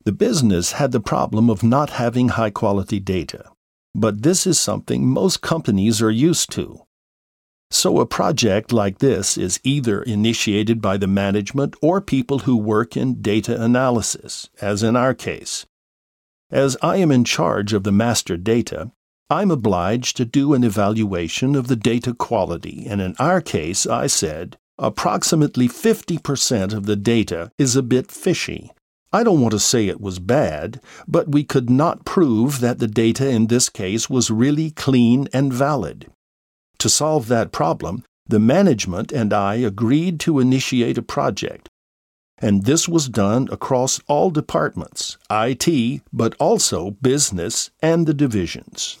The business had the problem of not having high-quality data, but this is something most companies are used to. So a project like this is either initiated by the management or people who work in data analysis, as in our case. As I am in charge of the master data, I'm obliged to do an evaluation of the data quality, and in our case, I said, approximately 50% of the data is a bit fishy. I don't want to say it was bad, but we could not prove that the data in this case was really clean and valid. To solve that problem, the management and I agreed to initiate a project, and this was done across all departments, IT, but also business and the divisions.